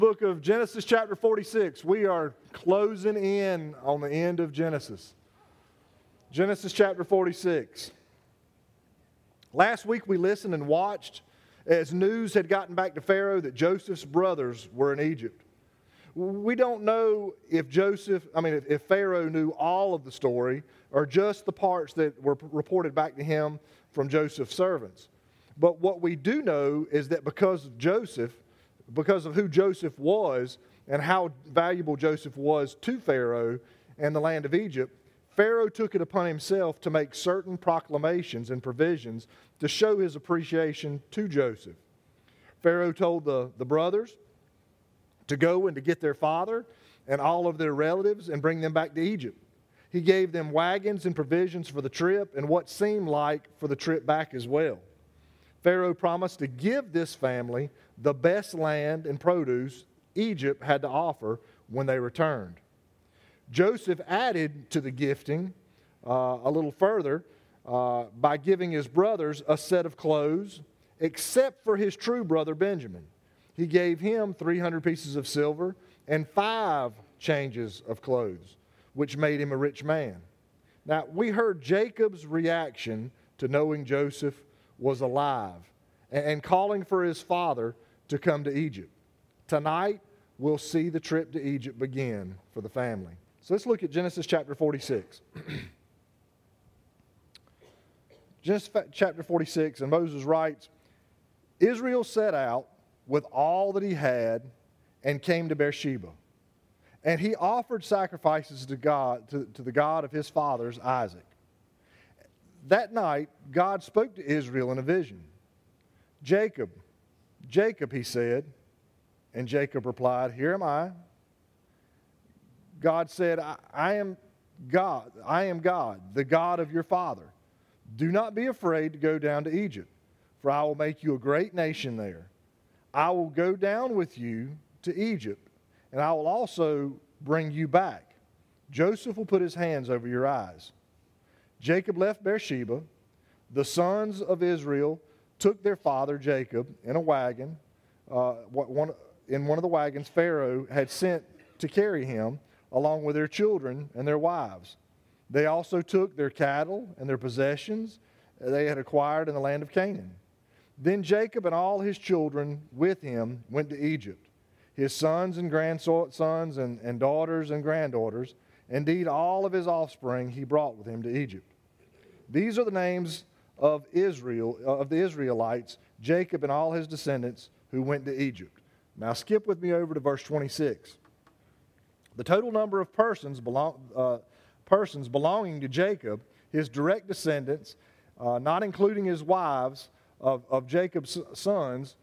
Book of Genesis chapter 46. We are closing in on the end of Genesis. Genesis chapter 46. Last week we listened and watched as news had gotten back to Pharaoh that Joseph's brothers were in Egypt. We don't know if if Pharaoh knew all of the story or just the parts that were reported back to him from Joseph's servants. But what we do know is that because of who Joseph was and how valuable Joseph was to Pharaoh and the land of Egypt, Pharaoh took it upon himself to make certain proclamations and provisions to show his appreciation to Joseph. Pharaoh told the brothers to go and to get their father and all of their relatives and bring them back to Egypt. He gave them wagons and provisions for the trip and what seemed like for the trip back as well. Pharaoh promised to give this family the best land and produce Egypt had to offer when they returned. Joseph added to the gifting a little further by giving his brothers a set of clothes, except for his true brother Benjamin. He gave him 300 pieces of silver and 5 changes of clothes, which made him a rich man. Now, we heard Jacob's reaction to knowing Joseph was alive and calling for his father to come to Egypt. Tonight, we'll see the trip to Egypt begin for the family. So let's look at Genesis chapter 46. Genesis chapter 46, and Moses writes, Israel set out with all that he had and came to Beersheba. And he offered sacrifices to God, to the God of his fathers, Isaac. That night, God spoke to Israel in a vision. Jacob, Jacob, he said. And Jacob replied, Here am I. God said, I am God. I am God, the God of your father. Do not be afraid to go down to Egypt, for I will make you a great nation there. I will go down with you to Egypt, and I will also bring you back. Joseph will put his hands over your eyes. Jacob left Beersheba. The sons of Israel took their father Jacob in a wagon. In one of the wagons Pharaoh had sent to carry him, along with their children and their wives. They also took their cattle and their possessions they had acquired in the land of Canaan. Then Jacob and all his children with him went to Egypt. His sons and grandsons and daughters and granddaughters, indeed all of his offspring he brought with him to Egypt. These are the names of Israel, of the Israelites, Jacob and all his descendants who went to Egypt. Now skip with me over to verse 26. The total number of persons belonging to Jacob, his direct descendants, not including his wives of Jacob's sons,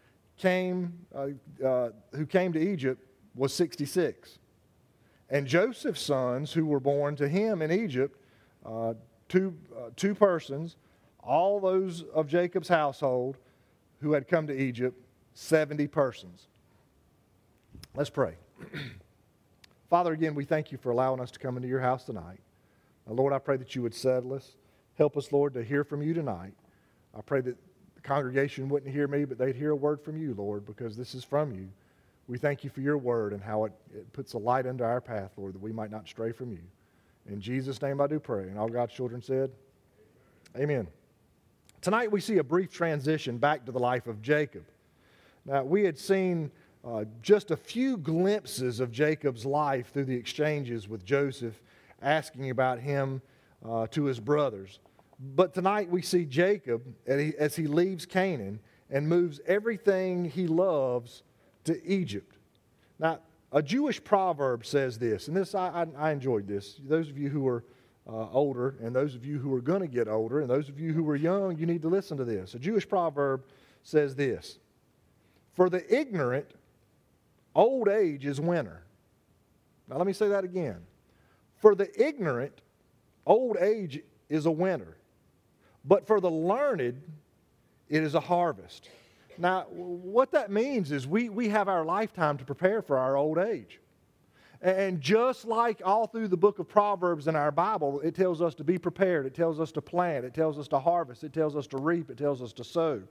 who came to Egypt, was 66. And Joseph's sons, who were born to him in Egypt, two persons, all those of Jacob's household who had come to Egypt, 70 persons. Let's pray. Father, again, we thank you for allowing us to come into your house tonight. Lord, I pray that you would settle us. Help us, Lord, to hear from you tonight. I pray that the congregation wouldn't hear me, but they'd hear a word from you, Lord, because this is from you. We thank you for your word and how it puts a light under our path, Lord, that we might not stray from you. In Jesus' name I do pray. And all God's children said, Amen. Tonight we see a brief transition back to the life of Jacob. Now, we had seen just a few glimpses of Jacob's life through the exchanges with Joseph, asking about him to his brothers. But tonight we see Jacob as he leaves Canaan and moves everything he loves to Egypt. Now, a Jewish proverb says this, and this I enjoyed this. Those of you who are older, and those of you who are going to get older, and those of you who are young, you need to listen to this. A Jewish proverb says this: For the ignorant, old age is winter. Now let me say that again. For the ignorant, old age is a winter. But for the learned, it is a harvest. Now, what that means is we have our lifetime to prepare for our old age. And just like all through the book of Proverbs in our Bible, it tells us to be prepared. It tells us to plant. It tells us to harvest. It tells us to reap. It tells us to sow.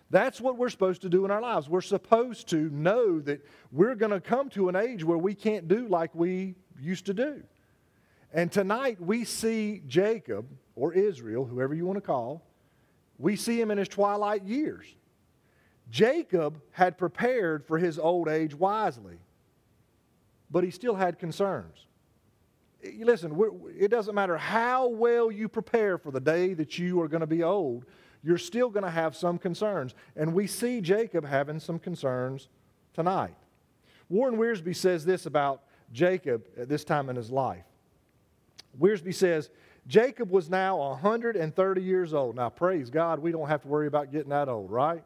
That's what we're supposed to do in our lives. We're supposed to know that we're going to come to an age where we can't do like we used to do. And tonight we see Jacob, or Israel, whoever you want to call, we see him in his twilight years. Jacob had prepared for his old age wisely, but he still had concerns. Listen, it doesn't matter how well you prepare for the day that you are going to be old, you're still going to have some concerns. And we see Jacob having some concerns tonight. Warren Wiersbe says this about Jacob at this time in his life. Wiersbe says, Jacob was now 130 years old. Now, praise God, we don't have to worry about getting that old, right?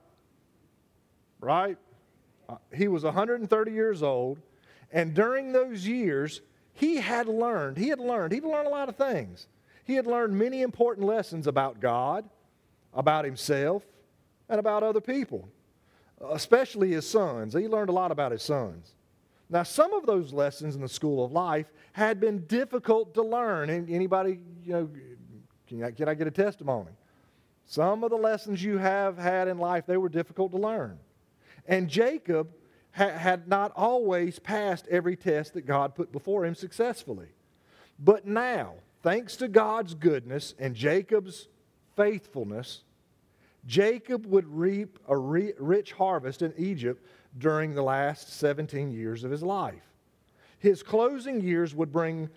Right? He was 130 years old, and during those years, he had learned a lot of things. He had learned many important lessons about God, about himself, and about other people, especially his sons. He learned a lot about his sons. Now, some of those lessons in the school of life had been difficult to learn. Anybody, can I get a testimony? Some of the lessons you have had in life, they were difficult to learn. And Jacob had not always passed every test that God put before him successfully. But now, thanks to God's goodness and Jacob's faithfulness, Jacob would reap a rich harvest in Egypt during the last 17 years of his life. His closing years wouldn't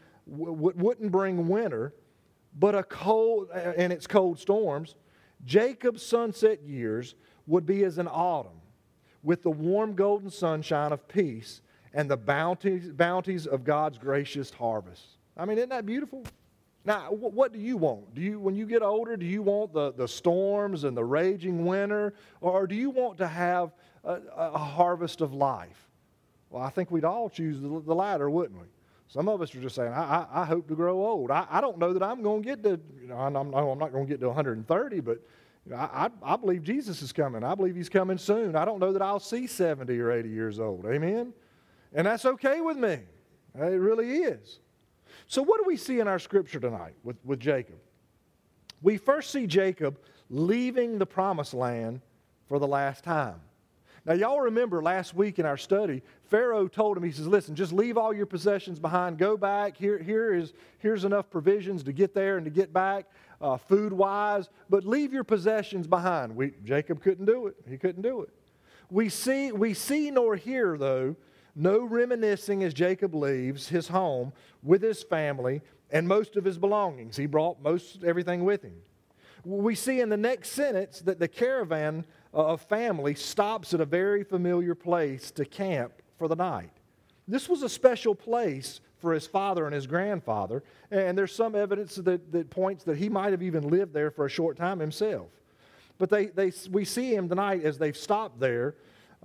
bring winter, but its cold storms. Jacob's sunset years would be as an autumn, with the warm golden sunshine of peace and the bounties of God's gracious harvest. I mean, isn't that beautiful? Now, what do you want? When you get older, do you want the storms and the raging winter, or do you want to have a harvest of life? Well, I think we'd all choose the latter, wouldn't we? Some of us are just saying, I hope to grow old. I don't know that I'm going to get to, I'm not going to get to 130, but I believe Jesus is coming. I believe he's coming soon. I don't know that I'll see 70 or 80 years old. Amen? And that's okay with me. It really is. So what do we see in our scripture tonight with Jacob? We first see Jacob leaving the promised land for the last time. Now, y'all remember last week in our study, Pharaoh told him, he says, listen, just leave all your possessions behind. Go back. Here's enough provisions to get there and to get back, food-wise. But leave your possessions behind. Jacob couldn't do it. He couldn't do it. We see nor hear, though, no reminiscing as Jacob leaves his home with his family and most of his belongings. He brought everything with him. We see in the next sentence that the caravan of family stops at a very familiar place to camp for the night. This was a special place for his father and his grandfather, and there's some evidence that points that he might have even lived there for a short time himself. But we see him tonight as they've stopped there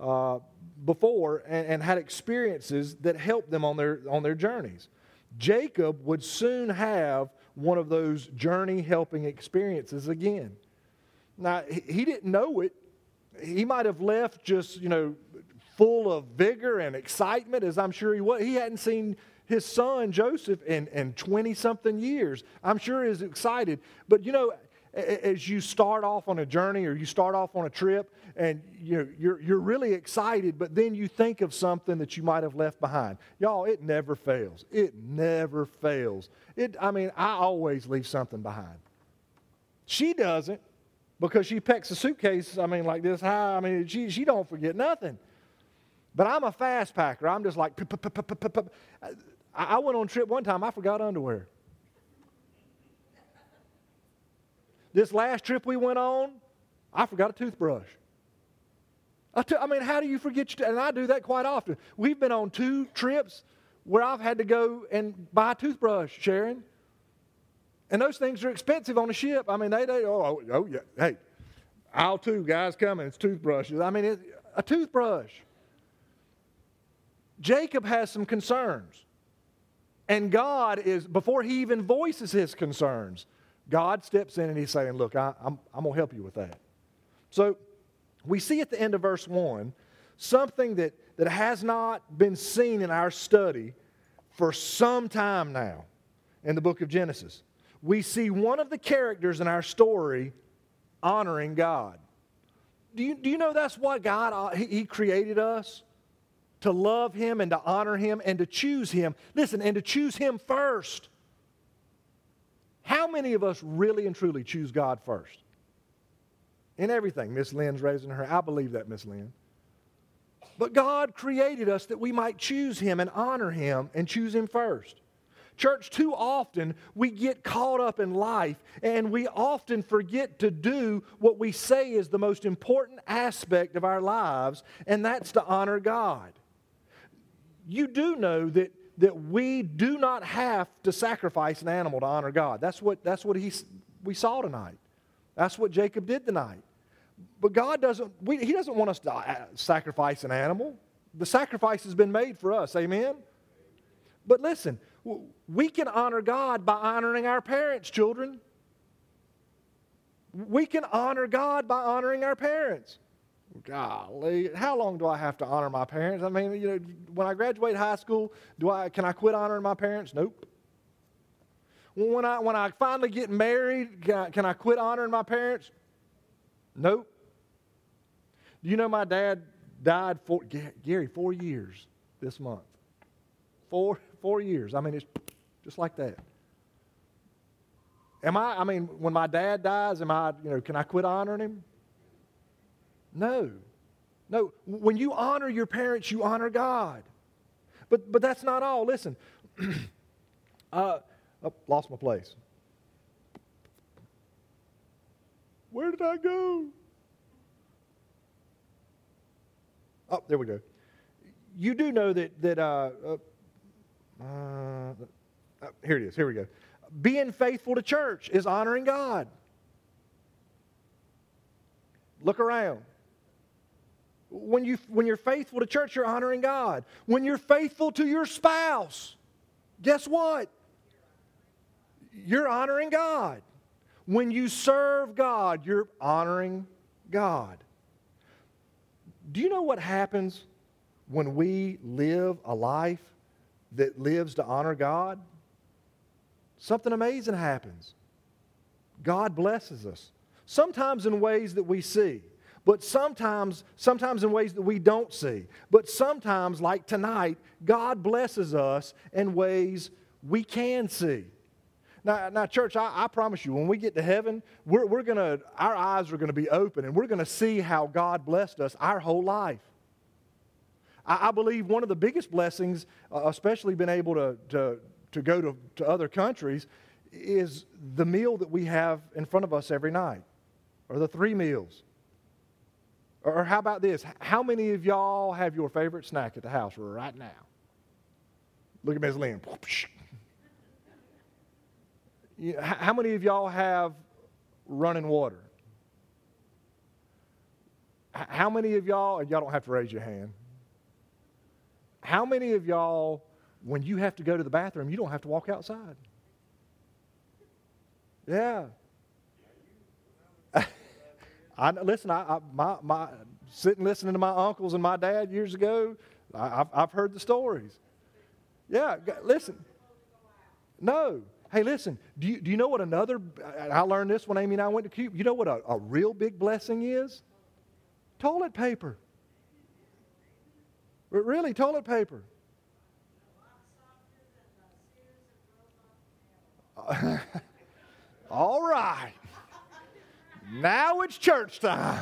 before and had experiences that helped them on their journeys. Jacob would soon have one of those journey-helping experiences again. Now, he didn't know it. He might have left just, full of vigor and excitement, as I'm sure he was. He hadn't seen his son, Joseph, in 20-something years. I'm sure he's excited. But, as you start off on a journey or you start off on a trip and you're really excited, but then you think of something that you might have left behind. Y'all, it never fails. It never fails. I always leave something behind. She doesn't, because she packs a suitcase, like this high. She don't forget nothing. But I'm a fast packer. I'm just like, I went on a trip one time, I forgot underwear. This last trip we went on, I forgot a toothbrush. How do you forget? And I do that quite often. We've been on 2 trips where I've had to go and buy a toothbrush, Sharon. And those things are expensive on a ship. Yeah. Hey, aisle 2, guys coming. It's toothbrushes. A toothbrush. Jacob has some concerns. And God is, before he even voices his concerns, God steps in and he's saying, look, I'm going to help you with that. So we see at the end of verse 1 something that has not been seen in our study for some time now in the book of Genesis. We see one of the characters in our story honoring God. Do you know that's what God, He created us? To love Him and to honor Him and to choose Him. Listen, and to choose Him first. How many of us really and truly choose God first? In everything. Miss Lynn's raising her. I believe that, Miss Lynn. But God created us that we might choose Him and honor Him and choose Him first. Church, too often we get caught up in life and we often forget to do what we say is the most important aspect of our lives, and that's to honor God. You do know that we do not have to sacrifice an animal to honor God. That's what we saw tonight. That's what Jacob did tonight. But God He doesn't want us to sacrifice an animal. The sacrifice has been made for us. Amen? But listen, we can honor God by honoring our parents, children. We can honor God by honoring our parents. Golly, how long do I have to honor my parents? I mean, when I graduate high school, can I quit honoring my parents? Nope. When I finally get married, can I quit honoring my parents? Nope. Do you know my dad died 4 years this month? 4 years. I mean, it's just like that. When my dad dies, can I quit honoring him? No. No. When you honor your parents, you honor God. But that's not all. Listen. Lost my place. Where did I go? Oh, there we go. You do know that here it is. Here we go. Being faithful to church is honoring God. Look around. When you're faithful to church, you're honoring God. When you're faithful to your spouse, guess what? You're honoring God. When you serve God, you're honoring God. Do you know what happens when we live a life that lives to honor God? Something amazing happens. God blesses us. Sometimes in ways that we see, but sometimes in ways that we don't see. But sometimes, like tonight, God blesses us in ways we can see. Now, church, I promise you, when we get to heaven, our eyes are going to be open, and we're going to see how God blessed us our whole life. I believe one of the biggest blessings, especially being able to go to other countries, is the meal that we have in front of us every night, or the 3 meals. Or how about this? How many of y'all have your favorite snack at the house right now? Look at Ms. Lynn. How many of y'all have running water? How many of y'all don't have to raise your hand. How many of y'all, when you have to go to the bathroom, you don't have to walk outside? Yeah. Sitting listening to my uncles and my dad years ago, I've heard the stories. Yeah, listen. No. Hey, listen, do you know what I learned this when Amy and I went to Cuba. You know what a real big blessing is? Toilet paper. Really, toilet paper. All right. Now it's church time.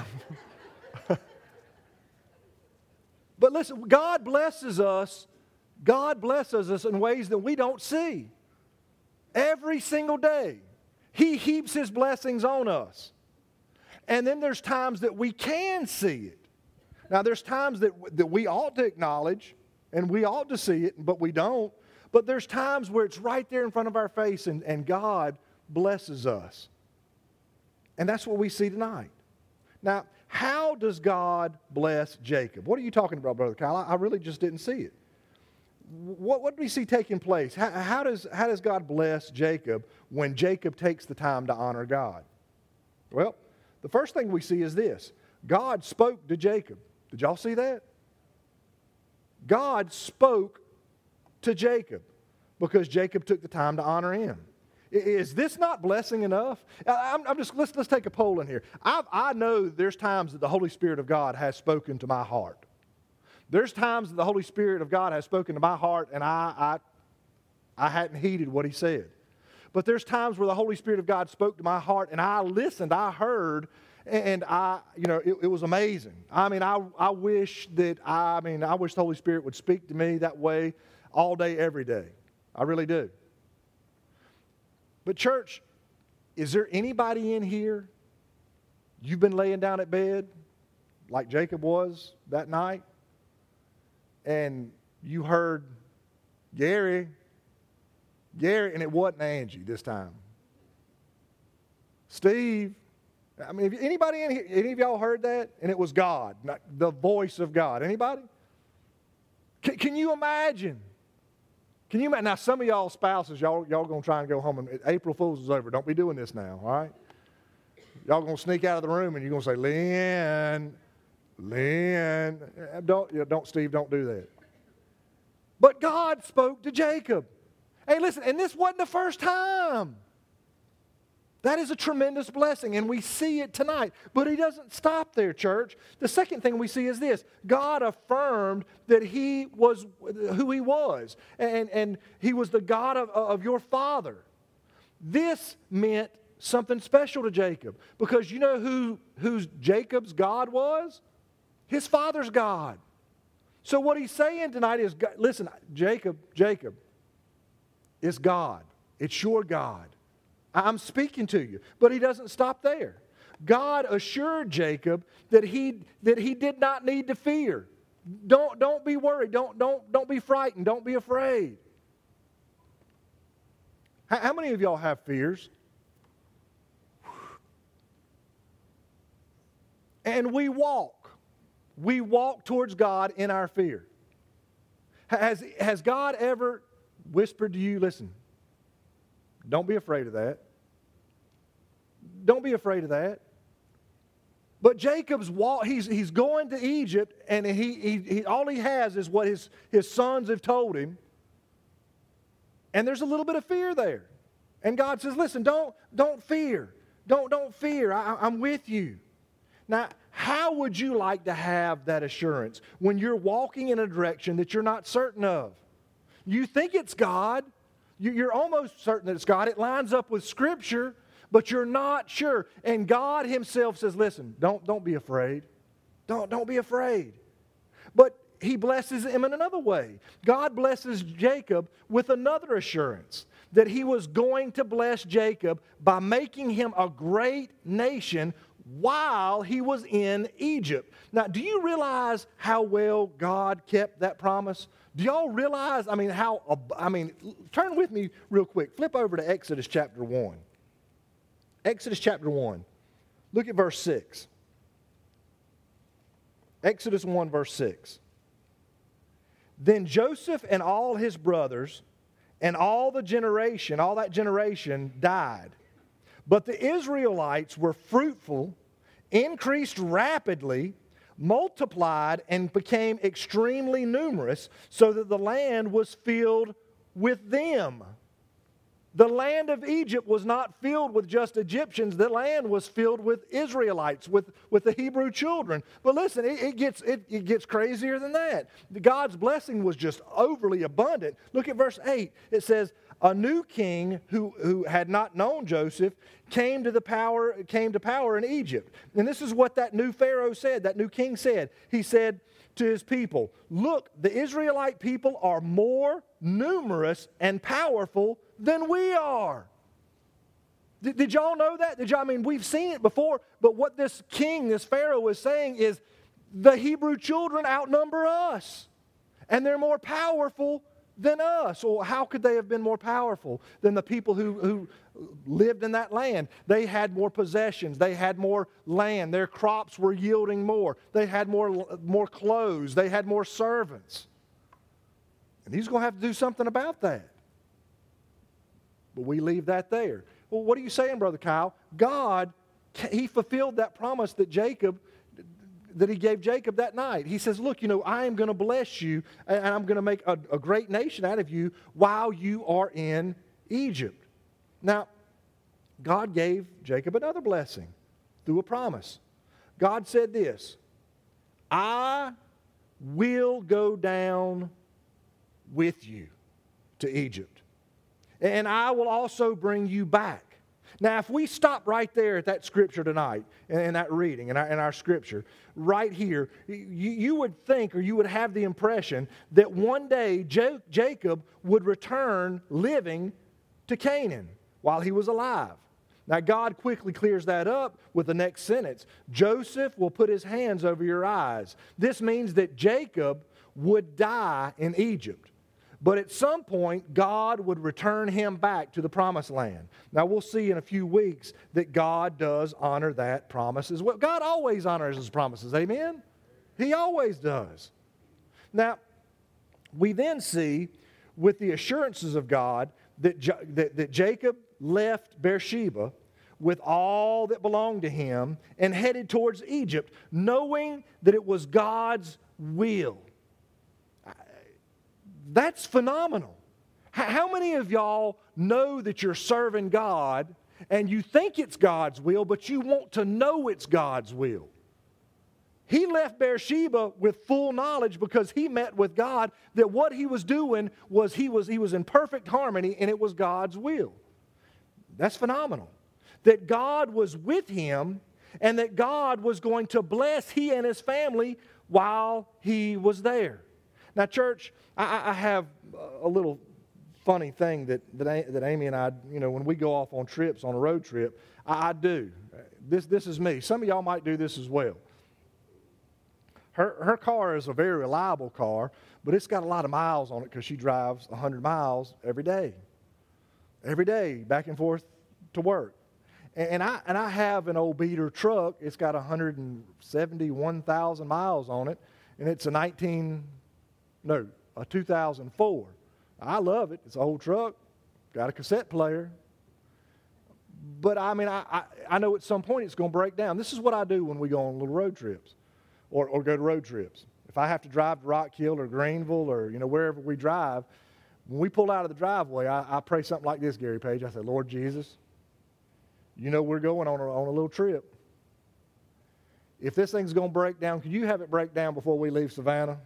But listen, God blesses us. God blesses us in ways that we don't see. Every single day. He heaps His blessings on us. And then there's times that we can see it. Now, there's times that we ought to acknowledge, and we ought to see it, but we don't. But there's times where it's right there in front of our face, and God blesses us. And that's what we see tonight. Now, how does God bless Jacob? What are you talking about, Brother Kyle? I really just didn't see it. What do we see taking place? How does God bless Jacob when Jacob takes the time to honor God? Well, the first thing we see is this. God spoke to Jacob. Did y'all see that? God spoke to Jacob because Jacob took the time to honor Him. Is this not blessing enough? Let's take a poll in here. I know there's times that the Holy Spirit of God has spoken to my heart. There's times that the Holy Spirit of God has spoken to my heart and I hadn't heeded what He said. But there's times where the Holy Spirit of God spoke to my heart and I listened, I heard, and it was amazing. I mean, I wish the Holy Spirit would speak to me that way all day, every day. I really do. But church, is there anybody in here, you've been laying down at bed like Jacob was that night, and you heard Gary, and it wasn't Angie this time. Steve, I mean, anybody in here, any of y'all heard that? And it was God, not the voice of God. Anybody? Can you imagine? Can you imagine? Now, some of y'all spouses, y'all going to try and go home, and April Fool's is over. Don't be doing this now, all right? Y'all going to sneak out of the room, and you're going to say, Lynn, don't, Steve, don't do that. But God spoke to Jacob. Hey, listen, and this wasn't the first time. That is a tremendous blessing, and we see it tonight. But He doesn't stop there, church. The second thing we see is this. God affirmed that He was who He was, and He was the God of your father. This meant something special to Jacob, because you know who Jacob's God was? His father's God. So what He's saying tonight is, listen, Jacob, it's God. It's your God. I'm speaking to you. But He doesn't stop there. God assured Jacob that he did not need to fear. Don't be worried. Don't be frightened. Don't be afraid. How many of y'all have fears? And we walk towards God in our fear. Has God ever whispered to you, listen, don't be afraid of that. Don't be afraid of that. But Jacob's walk, he's going to Egypt, and he all he has is what his sons have told him. And there's a little bit of fear there. And God says, listen, don't fear. Don't fear. I'm with you. Now, how would you like to have that assurance when you're walking in a direction that you're not certain of? You think it's God. You're almost certain that it's God. It lines up with Scripture, but you're not sure. And God Himself says, listen, don't be afraid. Don't be afraid. But He blesses him in another way. God blesses Jacob with another assurance that He was going to bless Jacob by making him a great nation while he was in Egypt. Now, do you realize how well God kept that promise? Do y'all realize, turn with me real quick. Flip over to Exodus chapter 1. Exodus chapter 1. Look at verse 6. Exodus 1, verse 6. Then Joseph and all his brothers and all that generation died. But the Israelites were fruitful, increased rapidly, multiplied, and became extremely numerous, so that the land was filled with them. The land of Egypt was not filled with just Egyptians. The land was filled with Israelites, with the Hebrew children. But listen, it gets crazier than that. God's blessing was just overly abundant. Look at verse 8. It says, a new king who had not known Joseph came to power in Egypt. And this is what that new Pharaoh said, that new king said. He said to his people, look, the Israelite people are more numerous and powerful than we are. Did y'all know that? We've seen it before, but what this king, this Pharaoh is saying is the Hebrew children outnumber us, and they're more powerful than us. Well, how could they have been more powerful than the people who lived in that land? They had more possessions. They had more land. Their crops were yielding more. They had more clothes. They had more servants. And He's going to have to do something about that. But we leave that there. Well, what are you saying, Brother Kyle? God, He fulfilled that promise that He gave Jacob that night. He says, look, I am going to bless you, and I'm going to make a great nation out of you while you are in Egypt. Now, God gave Jacob another blessing through a promise. God said this, I will go down with you to Egypt, and I will also bring you back. Now, if we stop right there at that scripture tonight, in that reading, in our scripture, right here, you would think, or you would have the impression that one day Jacob would return living to Canaan while he was alive. Now, God quickly clears that up with the next sentence. Joseph will put his hands over your eyes. This means that Jacob would die in Egypt. But at some point, God would return him back to the promised land. Now, we'll see in a few weeks that God does honor that promise as well. God always honors his promises, amen? He always does. Now, we then see with the assurances of God that Jacob left Beersheba with all that belonged to him and headed towards Egypt, knowing that it was God's will. That's phenomenal. How many of y'all know that you're serving God and you think it's God's will, but you want to know it's God's will? He left Beersheba with full knowledge because he met with God that what he was doing was he was in perfect harmony and it was God's will. That's phenomenal. That God was with him and that God was going to bless he and his family while he was there. Now, church, I have a little funny thing that Amy and I, when we go off on trips, on a road trip, I do. This is me. Some of y'all might do this as well. Her car is a very reliable car, but it's got a lot of miles on it because she drives 100 miles every day. Every day, back and forth to work. And I have an old beater truck. It's got 171,000 miles on it, and it's a 2004. I love it. It's an old truck. Got a cassette player. But I mean, I know at some point it's going to break down. This is what I do when we go on little road trips or go to road trips. If I have to drive to Rock Hill or Greenville or, wherever we drive, when we pull out of the driveway, I pray something like this, Gary Page. I say, Lord Jesus, we're going on a little trip. If this thing's going to break down, could you have it break down before we leave Savannah?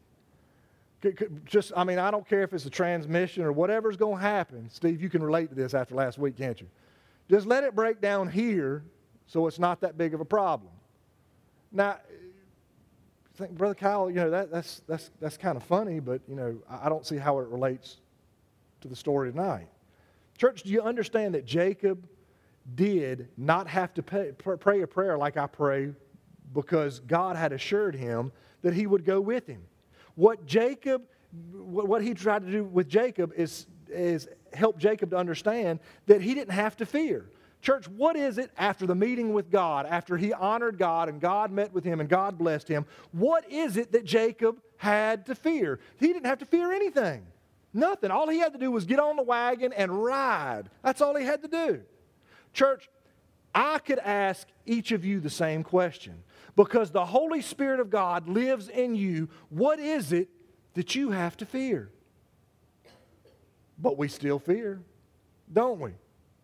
I don't care if it's a transmission or whatever's going to happen. Steve, you can relate to this after last week, can't you? Just let it break down here so it's not that big of a problem. Now, I think, Brother Kyle, that's kind of funny, but, I don't see how it relates to the story tonight. Church, do you understand that Jacob did not have to pray a prayer like I pray because God had assured him that he would go with him? What he tried to do with Jacob is help Jacob to understand that he didn't have to fear. Church, what is it after the meeting with God, after he honored God and God met with him and God blessed him, what is it that Jacob had to fear? He didn't have to fear anything. Nothing. All he had to do was get on the wagon and ride. That's all he had to do. Church, I could ask each of you the same question. Because the Holy Spirit of God lives in you, what is it that you have to fear? But we still fear, don't we?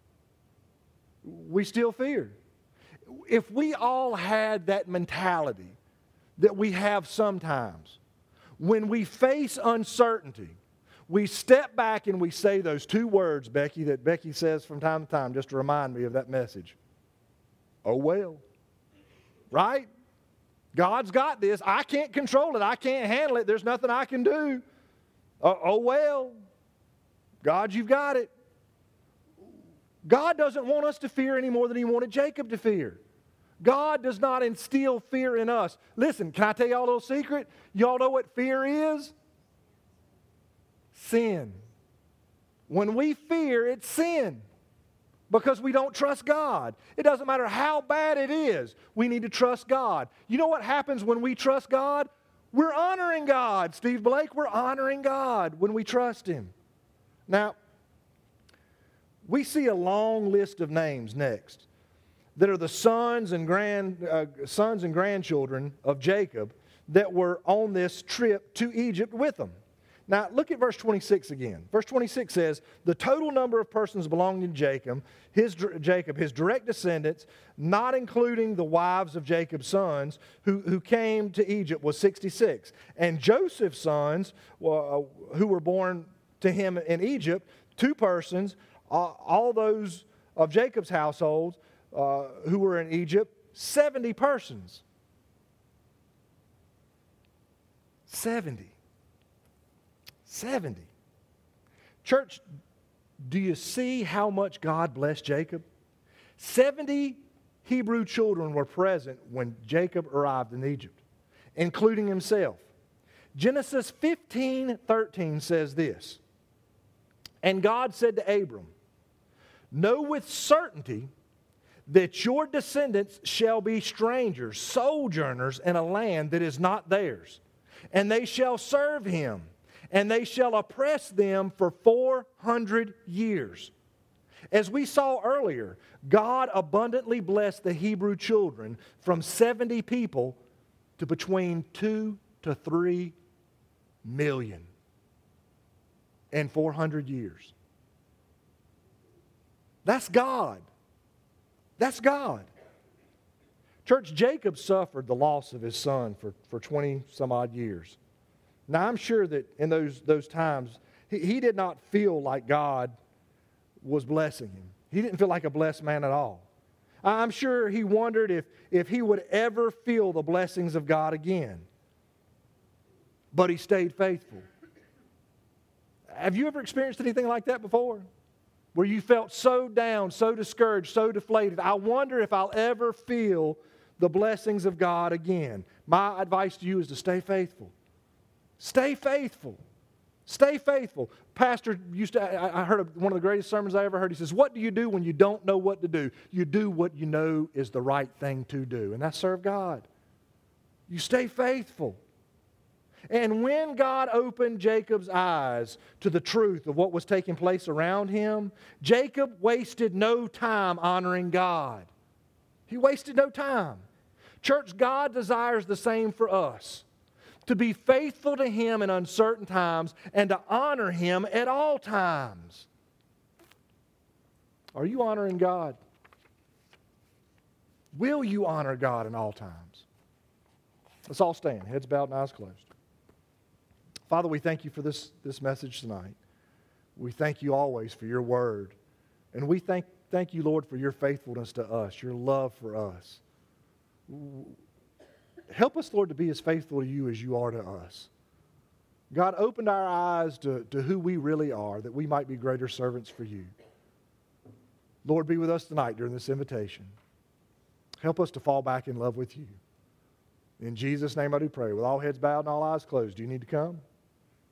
We still fear. If we all had that mentality that we have sometimes, when we face uncertainty, we step back and we say those two words, Becky, that Becky says from time to time just to remind me of that message. Oh, well. Right? God's got this. I can't control it. I can't handle it. There's nothing I can do. Oh, well. God, you've got it. God doesn't want us to fear any more than he wanted Jacob to fear. God does not instill fear in us. Listen, can I tell y'all a little secret? Y'all know what fear is? Sin. When we fear, it's sin. Because we don't trust God. It doesn't matter how bad it is. We need to trust God. You know what happens when we trust God? We're honoring God. Steve Blake, we're honoring God when we trust him. Now, we see a long list of names next that are the sons and grandchildren of Jacob that were on this trip to Egypt with them. Now, look at verse 26 again. Verse 26 says, the total number of persons belonging to Jacob, his direct descendants, not including the wives of Jacob's sons, who came to Egypt, was 66. And Joseph's sons, who were born to him in Egypt, 2 persons, all those of Jacob's household who were in Egypt, 70 persons. 70. Church, do you see how much God blessed Jacob? 70 Hebrew children were present when Jacob arrived in Egypt, including himself. Genesis 15:13 says this, and God said to Abram, know with certainty that your descendants shall be strangers, sojourners in a land that is not theirs, and they shall serve him, and they shall oppress them for 400 years. As we saw earlier, God abundantly blessed the Hebrew children from 70 people to between 2 to 3 million in 400 years. That's God. That's God. Church, Jacob suffered the loss of his son for 20 some odd years. Now, I'm sure that in those times, he did not feel like God was blessing him. He didn't feel like a blessed man at all. I'm sure he wondered if he would ever feel the blessings of God again. But he stayed faithful. Have you ever experienced anything like that before? Where you felt so down, so discouraged, so deflated. I wonder if I'll ever feel the blessings of God again. My advice to you is to stay faithful. Stay faithful. Stay faithful. Pastor I heard one of the greatest sermons I ever heard. He says, what do you do when you don't know what to do? You do what you know is the right thing to do, and that's serve God. You stay faithful. And when God opened Jacob's eyes to the truth of what was taking place around him, Jacob wasted no time honoring God. He wasted no time. Church, God desires the same for us. To be faithful to Him in uncertain times and to honor Him at all times. Are you honoring God? Will you honor God in all times? Let's all stand, heads bowed and eyes closed. Father, we thank you for this message tonight. We thank you always for your word. And we thank you, Lord, for your faithfulness to us, your love for us. Help us, Lord, to be as faithful to you as you are to us. God, opened our eyes to who we really are, that we might be greater servants for you. Lord, be with us tonight during this invitation. Help us to fall back in love with you. In Jesus' name I do pray. With all heads bowed and all eyes closed, do you need to come?